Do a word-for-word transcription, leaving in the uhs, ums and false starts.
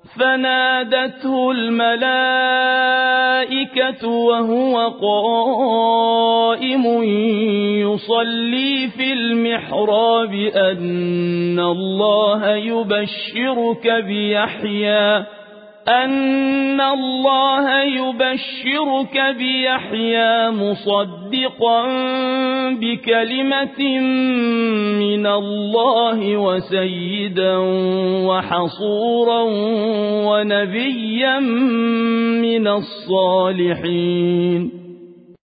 فنادته الملائكة وهو قائم يصلي في المحراب أن الله يبشرك بيحيى أن الله يبشرك بيحيى مصدقا بكلمة من الله وسيدا وحصورا ونبيا من الصالحين